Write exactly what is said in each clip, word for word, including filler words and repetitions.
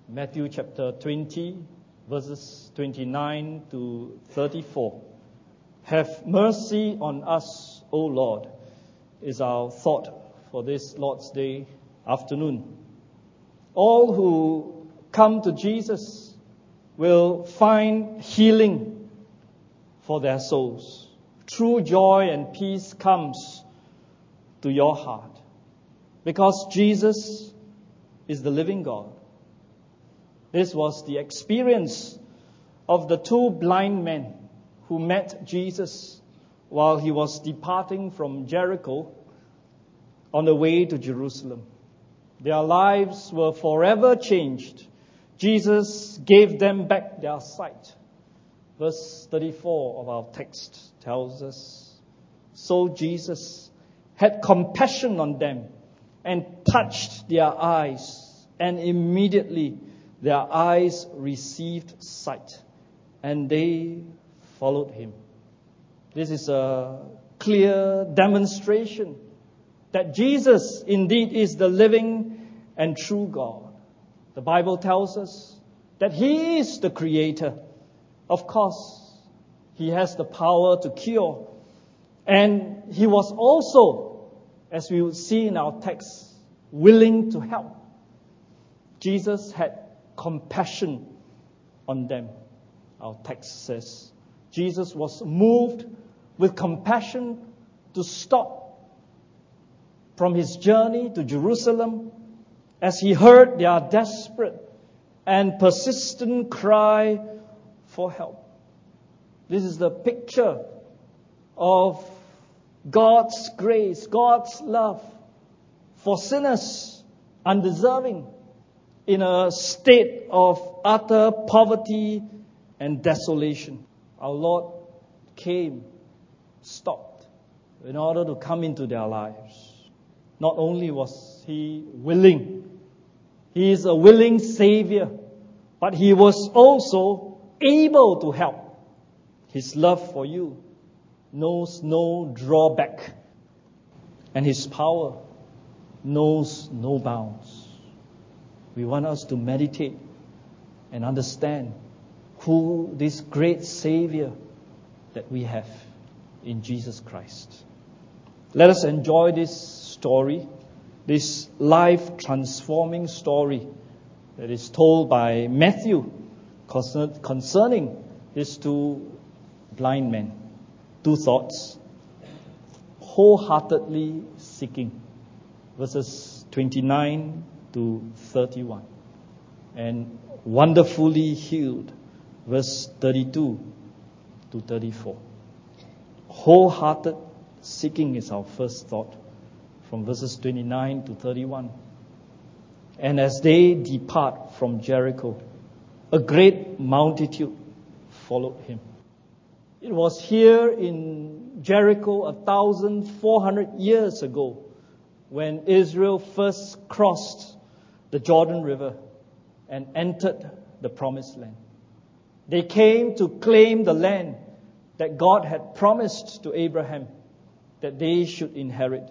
Matthew chapter twenty, verses twenty-nine to thirty-four. Have mercy on us, O Lord, is our thought for this Lord's Day afternoon. All who come to Jesus will find healing for their souls. True joy and peace comes to your heart because Jesus is the living God. This was the experience of the two blind men who met Jesus while he was departing from Jericho on the way to Jerusalem. Their lives were forever changed. Jesus gave them back their sight. Verse thirty-four of our text tells us, so Jesus had compassion on them and touched their eyes, and immediately their eyes received sight, and they followed him. This is a clear demonstration that Jesus indeed is the living and true God. The Bible tells us that he is the creator. Of course, he has the power to cure. And he was also, as we will see in our text, willing to help. Jesus had compassion on them. Our text says Jesus was moved with compassion to stop from his journey to Jerusalem as he heard their desperate and persistent cry for help. This is the picture of God's grace, God's love for sinners undeserving, in a state of utter poverty and desolation. Our Lord came, stopped, in order to come into their lives. Not only was he willing, he is a willing Savior, but he was also able to help. His love for you knows no drawback, and his power knows no bounds. We want us to meditate and understand who this great Savior that we have in Jesus Christ. Let us enjoy this story, this life-transforming story that is told by Matthew concerning these two blind men. Two thoughts. Wholeheartedly seeking. Verses twenty-nine to thirty-one. And wonderfully healed. Verse thirty-two to thirty-four. Wholehearted seeking is our first thought, from verses twenty-nine to thirty-one. And as they depart from Jericho, a great multitude followed him. It was here in Jericho a thousand four hundred years ago when Israel first crossed the Jordan River and entered the Promised Land. They came to claim the land that God had promised to Abraham that they should inherit.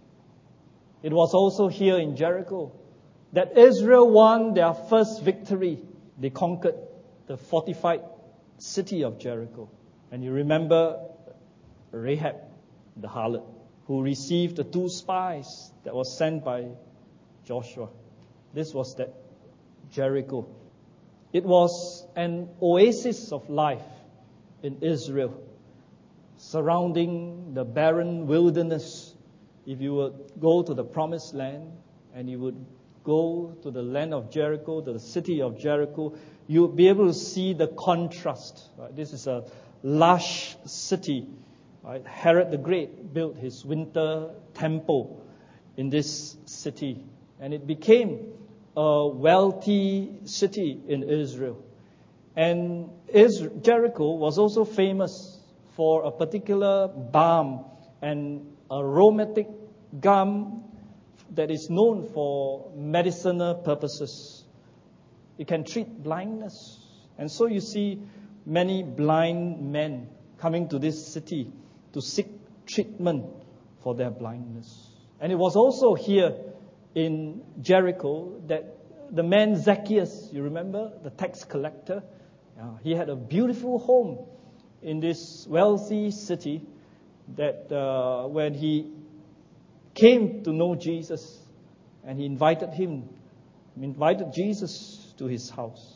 It was also here in Jericho that Israel won their first victory. They conquered the fortified city of Jericho. And you remember Rahab, the harlot, who received the two spies that were sent by Joshua. This was that Jericho. It was an oasis of life in Israel, surrounding the barren wilderness. If you would go to the Promised Land and you would go to the land of Jericho, to the city of Jericho, you would be able to see the contrast. Right? This is a lush city. Right? Herod the Great built his winter temple in this city, and it became a wealthy city in Israel. And Israel, Jericho was also famous for a particular balm, an aromatic gum that is known for medicinal purposes. It can treat blindness. And so you see many blind men coming to this city to seek treatment for their blindness. And it was also here in Jericho that the man Zacchaeus, you remember, the tax collector? Uh, he had a beautiful home in this wealthy city that uh, when he came to know Jesus, and he invited him, invited Jesus to his house.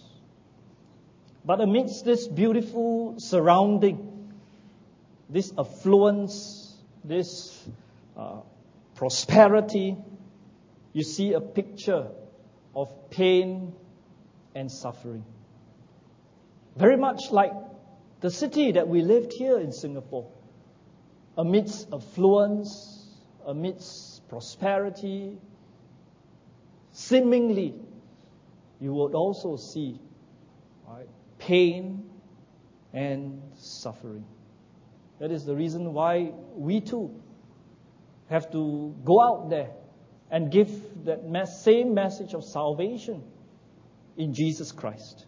But amidst this beautiful surrounding, this affluence, this uh, prosperity, you see a picture of pain and suffering. Very much like the city that we lived here in Singapore. Amidst affluence, amidst prosperity, seemingly, you would also see right, pain and suffering. That is the reason why we too have to go out there and give that same message of salvation in Jesus Christ.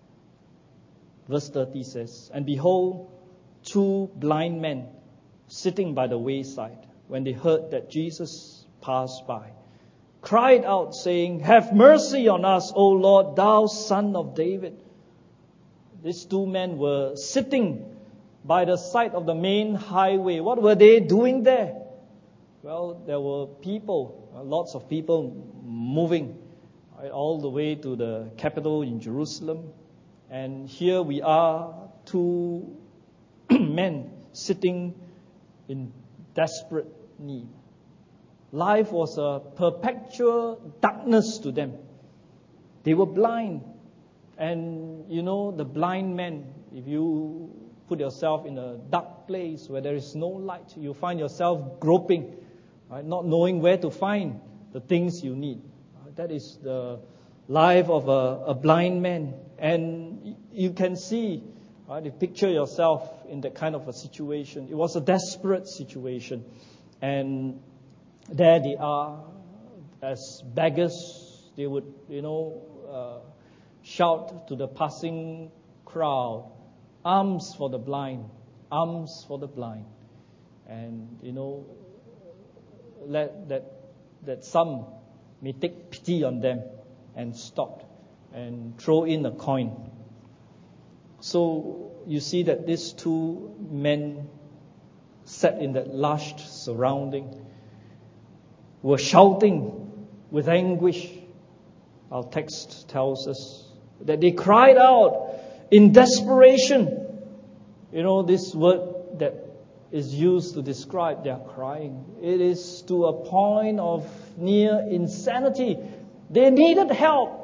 Verse thirty says, "And behold, two blind men sitting by the wayside, when they heard that Jesus passed by, cried out, saying, 'Have mercy on us, O Lord, thou Son of David.'" These two men were sitting by the side of the main highway. What were they doing there? Well, there were people, lots of people moving right, all the way to the capital in Jerusalem. And here we are, two men sitting in desperate need. Life was a perpetual darkness to them. They were blind. And you know, the blind man, if you put yourself in a dark place where there is no light, you find yourself groping, right, not knowing where to find the things you need. That is the life of a, a blind man. And you can see, right, you picture yourself in that kind of a situation. It was a desperate situation. And there they are, as beggars, they would, you know, uh, shout to the passing crowd, "Alms for the blind, alms for the blind." And, you know, let that that some may take pity on them and stop and throw in a coin. So you see that these two men sat in that lush surrounding were shouting with anguish. Our text tells us that they cried out in desperation. You know, this word that is used to describe their crying, it is to a point of near insanity. They needed help.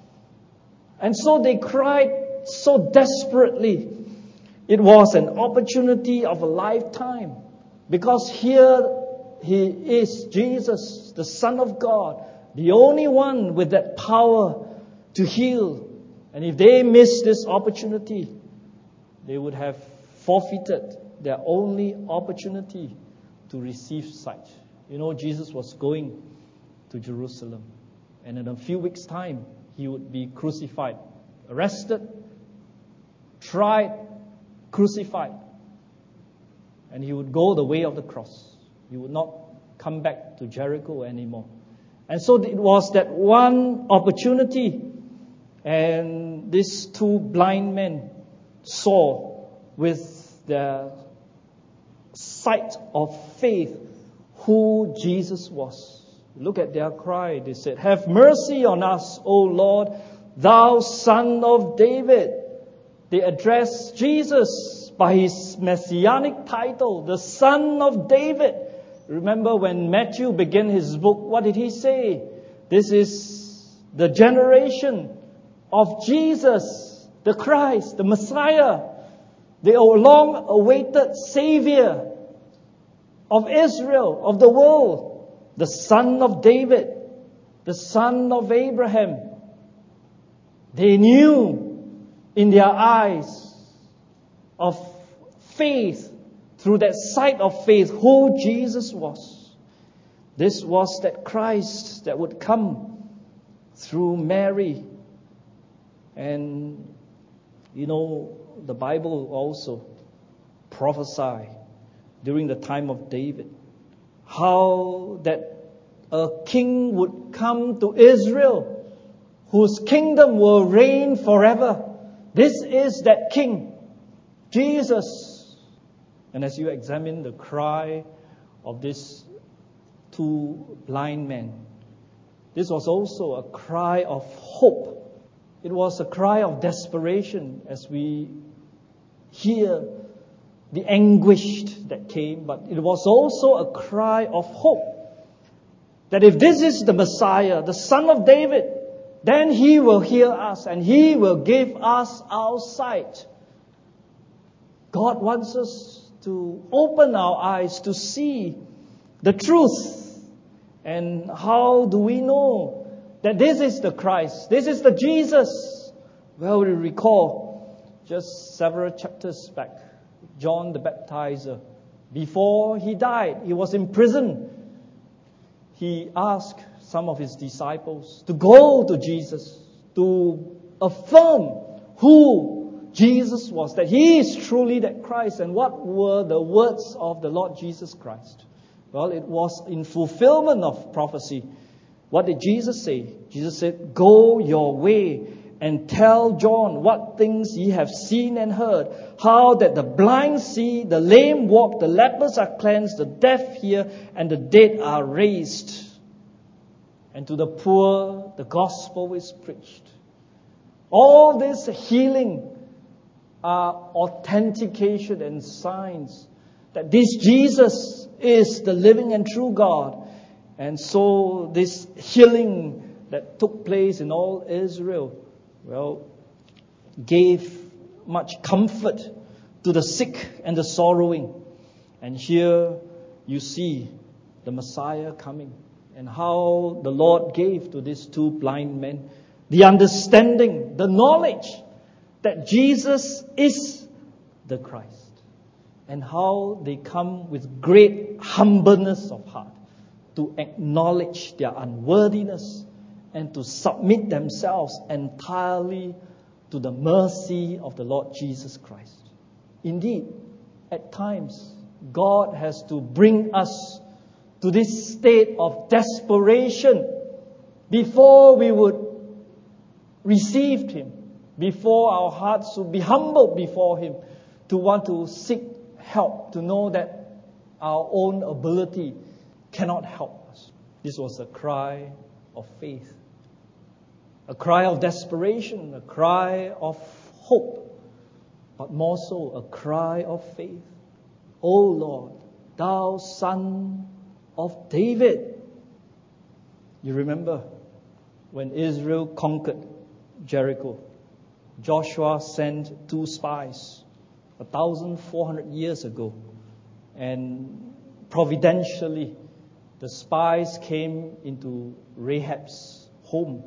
And so they cried so desperately. It was an opportunity of a lifetime. Because here he is, Jesus, the Son of God, the only one with that power to heal. And if they missed this opportunity, they would have forfeited their only opportunity to receive sight. You know, Jesus was going to Jerusalem. And in a few weeks' time, he would be crucified, arrested, tried, crucified. And he would go the way of the cross. He would not come back to Jericho anymore. And so it was that one opportunity. And these two blind men saw with their sight of faith who Jesus was. Look at their cry. They said, "Have mercy on us, O Lord, thou Son of David." They addressed Jesus by his messianic title, the Son of David. Remember when Matthew began his book, what did he say? This is the generation of Jesus, the Christ, the Messiah, the long-awaited Savior of Israel, of the world. The Son of David, the Son of Abraham. They knew in their eyes of faith, through that sight of faith, who Jesus was. This was that Christ that would come through Mary. And, you know, the Bible also prophesied during the time of David how that a king would come to Israel whose kingdom will reign forever. This is that King, Jesus. And as you examine the cry of these two blind men, this was also a cry of hope. It was a cry of desperation as we hear the anguish that came, but it was also a cry of hope. That if this is the Messiah, the Son of David, then He will hear us and He will give us our sight. God wants us to open our eyes to see the truth. And how do we know that this is the Christ? This is the Jesus? Well, we recall just several chapters back, John the Baptizer, before he died, he was in prison. He asked some of his disciples to go to Jesus, to affirm who Jesus was, that He is truly that Christ. And what were the words of the Lord Jesus Christ? Well, it was in fulfillment of prophecy. What did Jesus say? Jesus said, "Go your way and tell John what things ye have seen and heard, how that the blind see, the lame walk, the lepers are cleansed, the deaf hear, and the dead are raised. And to the poor the gospel is preached." All this healing are authentication and signs that this Jesus is the living and true God. And so this healing that took place in all Israel, well, gave much comfort to the sick and the sorrowing. And here you see the Messiah coming, and how the Lord gave to these two blind men the understanding, the knowledge that Jesus is the Christ. And how they come with great humbleness of heart to acknowledge their unworthiness and to submit themselves entirely to the mercy of the Lord Jesus Christ. Indeed, at times, God has to bring us to this state of desperation before we would receive Him, before our hearts would be humbled before Him, to want to seek help, to know that our own ability cannot help us. This was a cry of faith, a cry of desperation, a cry of hope, but more so a cry of faith. O Lord, Thou Son of David. You remember when Israel conquered Jericho, Joshua sent two spies a thousand four hundred years ago, and providentially the spies came into Rahab's home.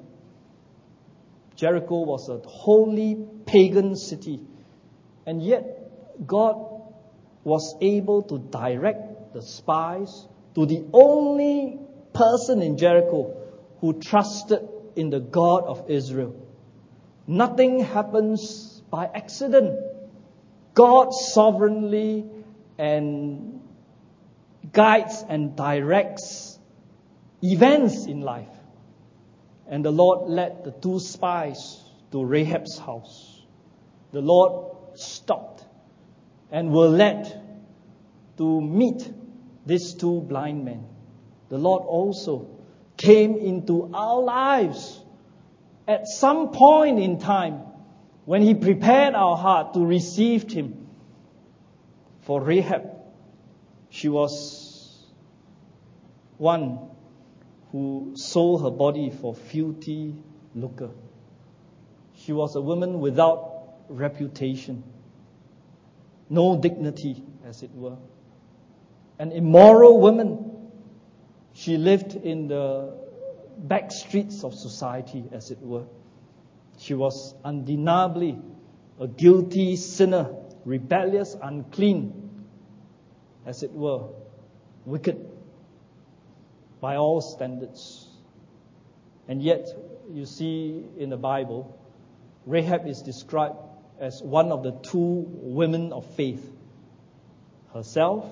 Jericho was a wholly pagan city, and yet God was able to direct the spies to the only person in Jericho who trusted in the God of Israel. Nothing happens by accident. God sovereignly and guides and directs events in life. And the Lord led the two spies to Rahab's house. The Lord stopped and were led to meet these two blind men. The Lord also came into our lives at some point in time when He prepared our heart to receive Him. For Rahab, she was one who sold her body for filthy lucre. She was a woman without reputation, no dignity, as it were. An immoral woman. She lived in the back streets of society, as it were. She was undeniably a guilty sinner, rebellious, unclean, as it were, wicked by all standards. And yet, you see in the Bible, Rahab is described as one of the two women of faith, herself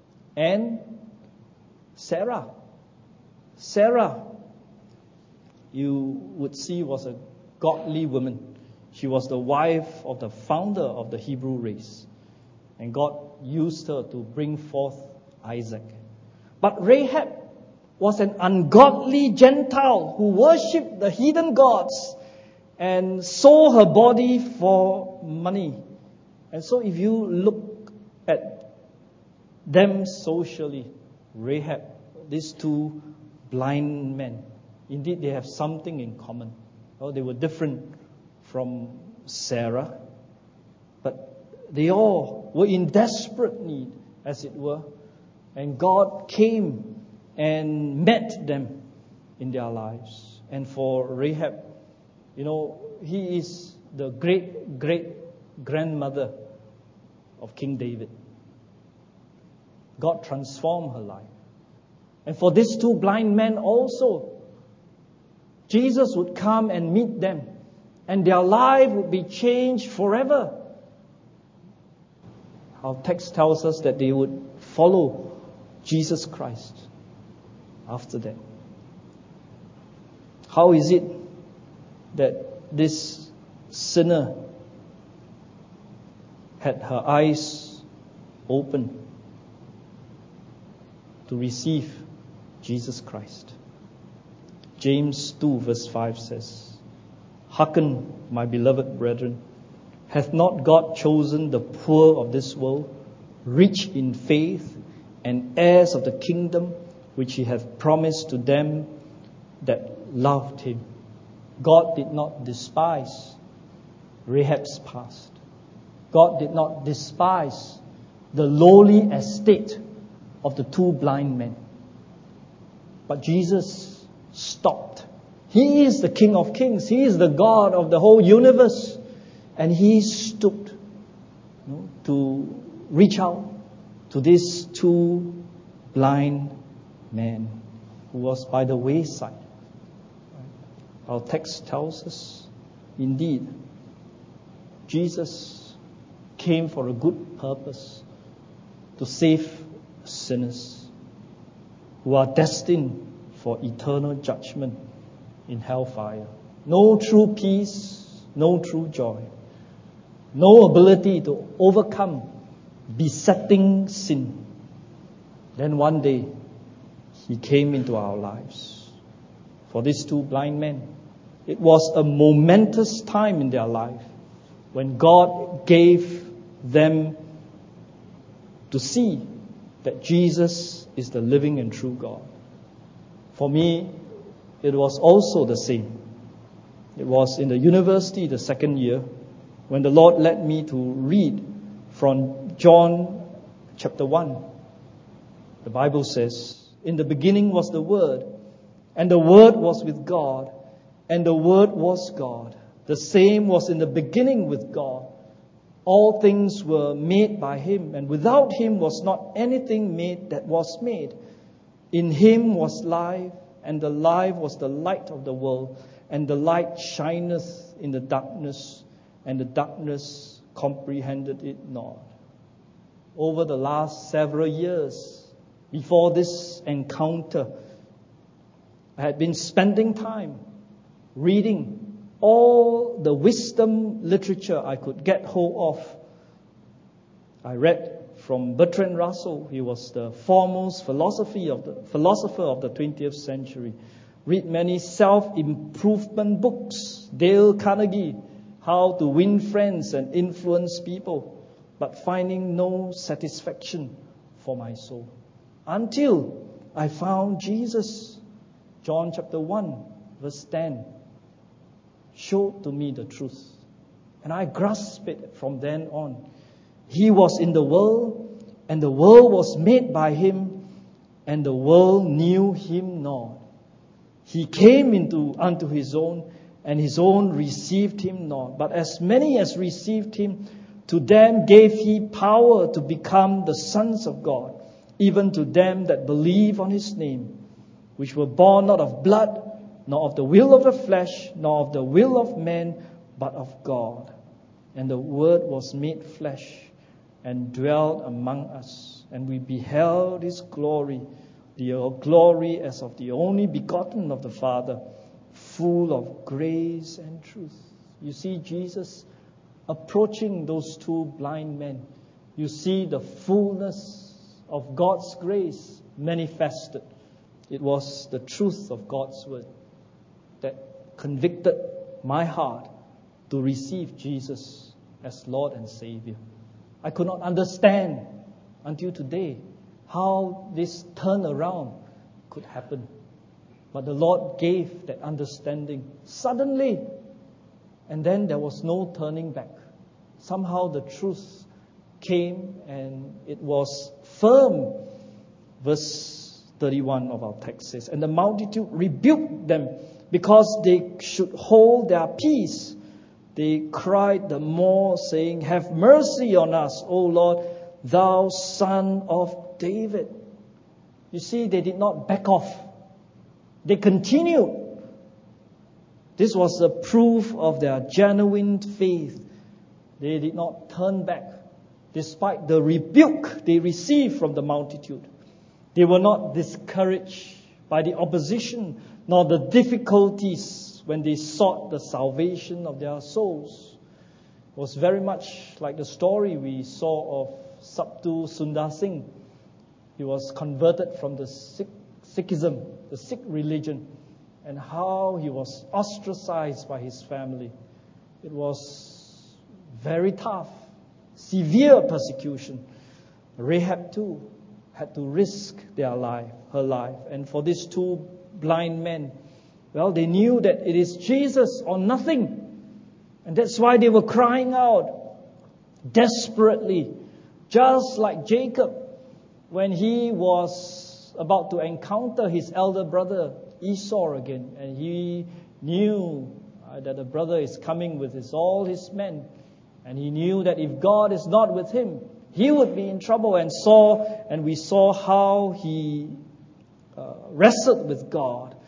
and Sarah. Sarah, you would see was a godly woman. She was the wife of the founder of the Hebrew race. And God used her to bring forth Isaac. But Rahab was an ungodly Gentile who worshipped the heathen gods and sold her body for money. And so if you look at them socially, Rahab, these two blind men, indeed they have something in common. Oh, they were different from Sarah, but they all were in desperate need, as it were. And God came and met them in their lives. And for Rahab, you know, he is the great, great grandmother of King David. God transformed her life. And for these two blind men also, Jesus would come and meet them, and their life would be changed forever. Our text tells us that they would follow Jesus Christ after that. How is it that this sinner had her eyes open to receive Jesus Christ? James two verse five says, "Hearken, my beloved brethren, hath not God chosen the poor of this world, rich in faith, and heirs of the kingdom which he hath promised to them that loved him?" God did not despise Rahab's past. God did not despise the lowly estate of the two blind men. But Jesus stopped. He is the King of Kings. He is the God of the whole universe. And He stooped, you know, to reach out to these two blind men who was by the wayside. Our text tells us, indeed, Jesus came for a good purpose, to save sinners who are destined for eternal judgment in hellfire. No true peace, no true joy, no ability to overcome besetting sin. Then one day, He came into our lives. For these two blind men, it was a momentous time in their life when God gave them to see that Jesus is the living and true God. For me, it was also the same. It was in the university, the second year, when the Lord led me to read from John chapter one. The Bible says, "In the beginning was the Word, and the Word was with God, and the Word was God. The same was in the beginning with God. All things were made by Him, and without Him was not anything made that was made. In Him was life, and the life was the light of the world. And the light shineth in the darkness, and the darkness comprehended it not." Over the last several years, before this encounter, I had been spending time reading all the wisdom literature I could get hold of. I read from Bertrand Russell. He was the foremost philosophy of the philosopher of the twentieth century. Read many self-improvement books. Dale Carnegie, How to Win Friends and Influence People, but finding no satisfaction for my soul. Until I found Jesus. John chapter one, verse ten, showed to me the truth. And I grasped it from then on. He was in the world, and the world was made by Him, and the world knew Him not. He came into unto His own, and His own received Him not. But as many as received Him, to them gave He power to become the sons of God, even to them that believe on His name, which were born not of blood, nor of the will of the flesh, nor of the will of man, but of God. And the Word was made flesh, and dwelt among us, and we beheld His glory, the glory as of the only begotten of the Father, full of grace and truth. You see Jesus approaching those two blind men. You see the fullness of God's grace manifested. It was the truth of God's word that convicted my heart to receive Jesus as Lord and Savior. I could not understand until today how this turnaround could happen. But the Lord gave that understanding suddenly, and then there was no turning back. Somehow the truth came and it was firm. Verse thirty-one of our text says, and the multitude rebuked them because they should hold their peace. They cried the more, saying, have mercy on us, O Lord, thou Son of David. You see, they did not back off. They continued. This was a proof of their genuine faith. They did not turn back, despite the rebuke they received from the multitude. They were not discouraged by the opposition, nor the difficulties when they sought the salvation of their souls. It was very much like the story we saw of Sabtu Sundar Singh. He was converted from the Sikh, Sikhism, the Sikh religion, and how he was ostracized by his family. It was very tough, severe persecution. Rahab too had to risk their life, her life. And for these two blind men, well, they knew that it is Jesus or nothing. And that's why they were crying out desperately, just like Jacob when he was about to encounter his elder brother Esau again. And he knew uh, that the brother is coming with his, all his men. And he knew that if God is not with him, he would be in trouble. And saw, and we saw how he uh, wrestled with God.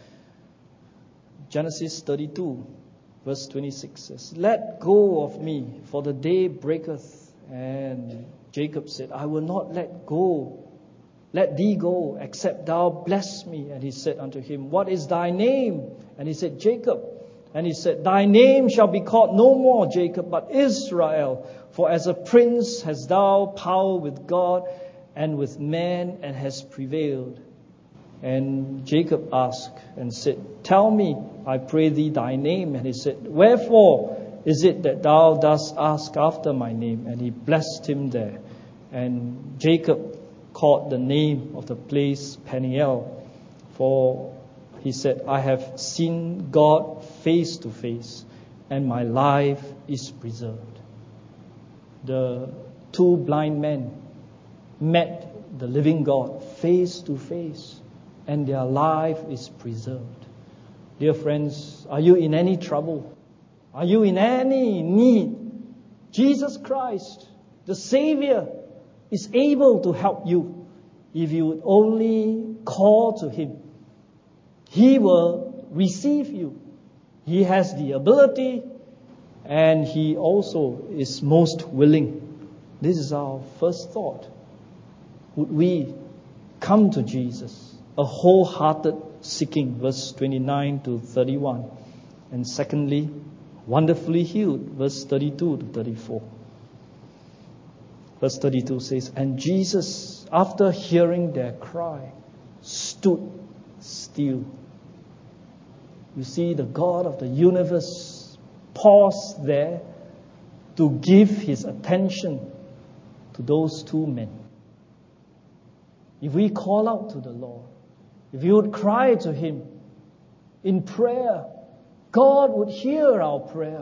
Genesis thirty-two, verse twenty-six says, let go of me, for the day breaketh. And Jacob said, I will not let go, let thee go, except thou bless me. And he said unto him, what is thy name? And he said, Jacob. And he said, thy name shall be called no more Jacob, but Israel. For as a prince hast thou power with God and with man, and hast prevailed. And Jacob asked and said, tell me, I pray thee, thy name. And he said, wherefore is it that thou dost ask after my name? And he blessed him there. And Jacob called the name of the place Peniel, for he said, I have seen God face to face, and my life is preserved. The two blind men met the living God face to face, and their life is preserved. Dear friends, are you in any trouble? Are you in any need? Jesus Christ, the Savior, is able to help you if you would only call to Him. He will receive you. He has the ability, and He also is most willing. This is our first thought. Would we come to Jesus? A wholehearted seeking, verse twenty-nine to thirty-one. And secondly, wonderfully healed, verse thirty-two to thirty-four. Verse thirty-two says, and Jesus, after hearing their cry, stood still. You see, the God of the universe paused there to give His attention to those two men. If we call out to the Lord, if you would cry to Him in prayer, God would hear our prayer.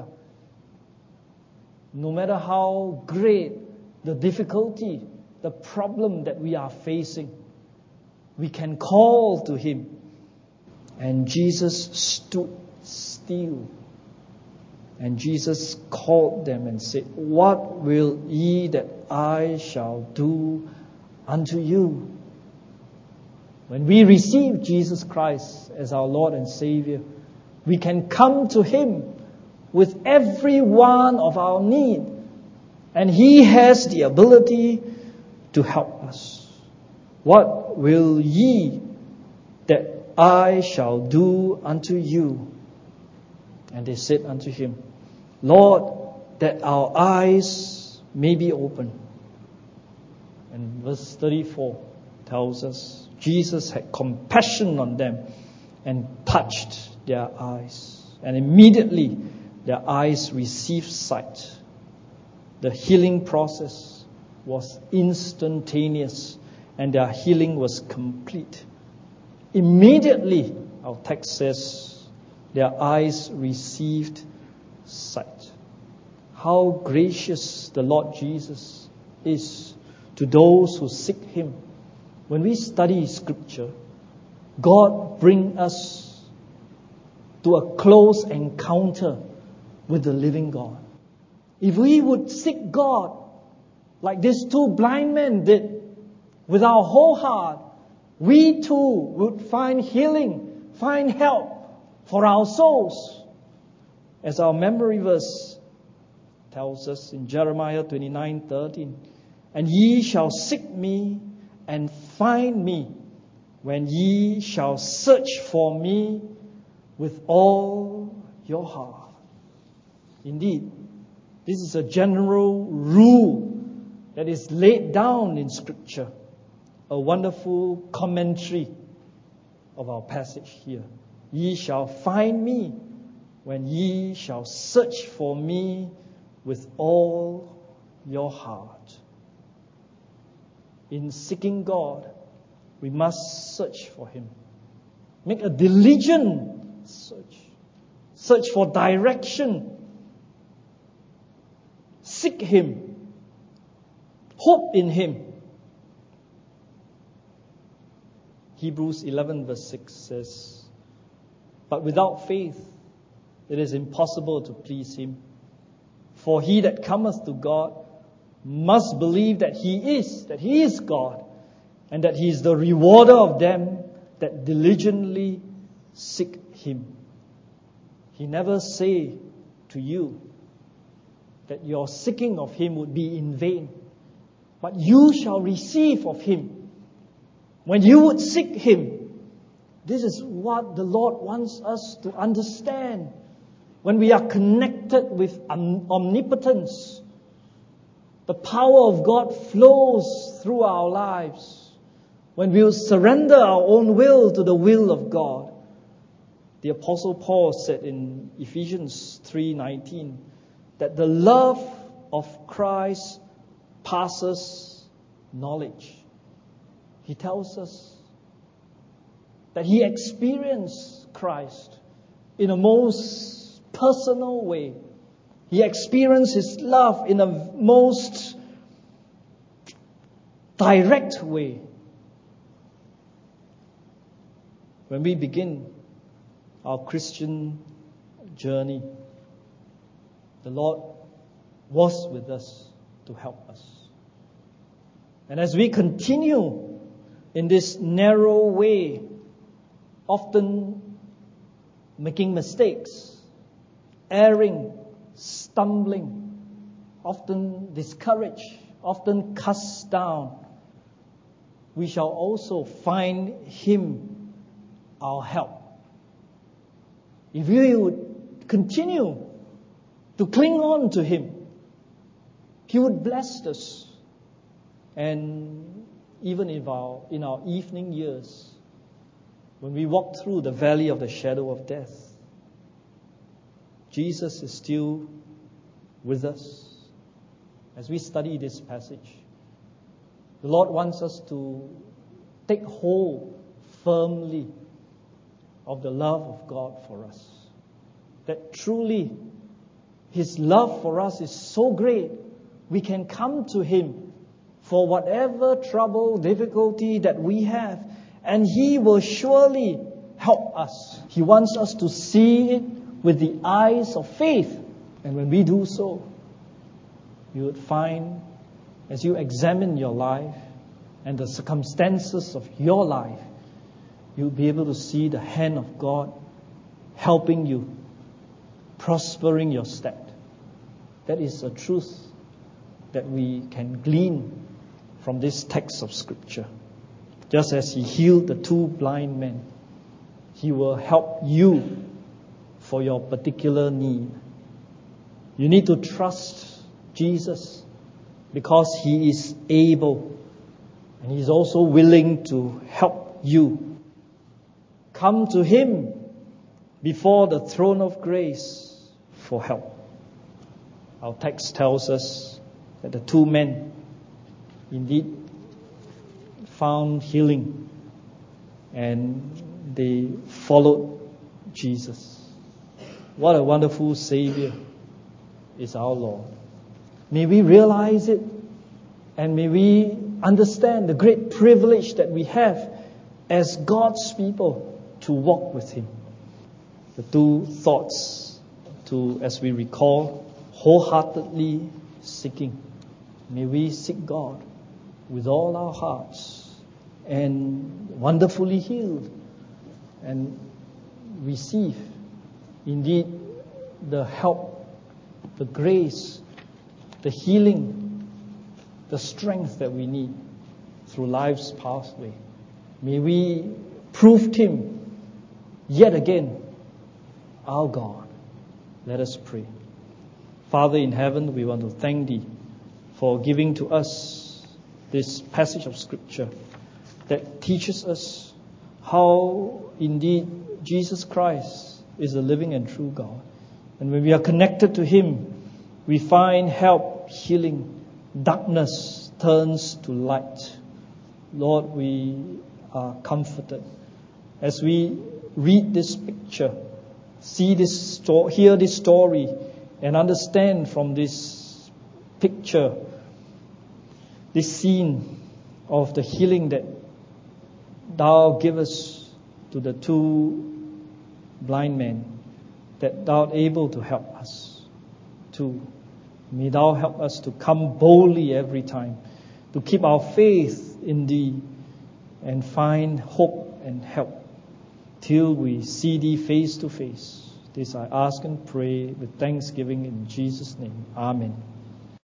No matter how great the difficulty, the problem that we are facing, we can call to Him. And Jesus stood still. And Jesus called them and said, what will ye that I shall do unto you? When we receive Jesus Christ as our Lord and Savior, we can come to Him with every one of our need. And He has the ability to help us. What will ye that I shall do unto you? And they said unto him, Lord, that our eyes may be opened. And verse thirty-four tells us, Jesus had compassion on them and touched their eyes. And immediately their eyes received sight. The healing process was instantaneous and their healing was complete. Immediately, our text says, their eyes received sight. How gracious the Lord Jesus is to those who seek Him. When we study Scripture, God brings us to a close encounter with the living God. If we would seek God like these two blind men did, with our whole heart, we too would find healing, find help for our souls. As our memory verse tells us in Jeremiah twenty-nine thirteen, and ye shall seek me and find me when ye shall search for me with all your heart. Indeed, this is a general rule that is laid down in Scripture, a wonderful commentary of our passage here. Ye shall find me when ye shall search for me with all your heart. In seeking God, we must search for Him. Make a diligent search. Search for direction. Seek Him. Hope in Him. Hebrews eleven verse six says, but without faith it is impossible to please Him. For he that cometh to God must believe that He is, that He is God, and that He is the rewarder of them that diligently seek Him. He never say to you that your seeking of Him would be in vain, but you shall receive of Him when you would seek Him. This is what the Lord wants us to understand. When we are connected with omnipotence, the power of God flows through our lives. When we surrender our own will to the will of God. The Apostle Paul said in Ephesians three nineteen that the love of Christ passes knowledge. He tells us that he experienced Christ in a most personal way. He experienced His love in a most direct way. When we begin our Christian journey, the Lord was with us to help us. And as we continue in this narrow way, often making mistakes, erring, stumbling, often discouraged, often cast down, we shall also find Him our help. If we would continue to cling on to Him, He would bless us. And even if our, in our evening years, when we walk through the valley of the shadow of death, Jesus is still with us. As we study this passage, the Lord wants us to take hold firmly of the love of God for us. That truly His love for us is so great, we can come to Him for whatever trouble, difficulty that we have, and He will surely help us. He wants us to see it with the eyes of faith. And when we do so, you would find, as you examine your life and the circumstances of your life, you'll be able to see the hand of God helping you, prospering your step. That is a truth that we can glean from this text of Scripture. Just as He healed the two blind men, He will help you for your particular need. You need to trust Jesus because He is able and He is also willing to help you. Come to Him before the throne of grace for help. Our text tells us that the two men indeed found healing and they followed Jesus. What a wonderful Savior is our Lord. May we realize it and may we understand the great privilege that we have as God's people to walk with Him. The two thoughts to, as we recall, wholeheartedly seeking. May we seek God with all our hearts and wonderfully healed and receive indeed the help, the grace, the healing, the strength that we need through life's pathway. May we prove Him yet again our God. Let us pray. Father in heaven, we want to thank Thee for giving to us this passage of Scripture that teaches us how indeed Jesus Christ is the living and true God. And when we are connected to Him, we find help, healing. Darkness turns to light. Lord, we are comforted as we read this picture, see this sto- hear this story, and understand from this picture, this scene of the healing that Thou givest to the two blind men, that Thou art able to help us too. May Thou help us to come boldly every time, to keep our faith in Thee and find hope and help till we see Thee face to face. This I ask and pray with thanksgiving in Jesus' name. Amen.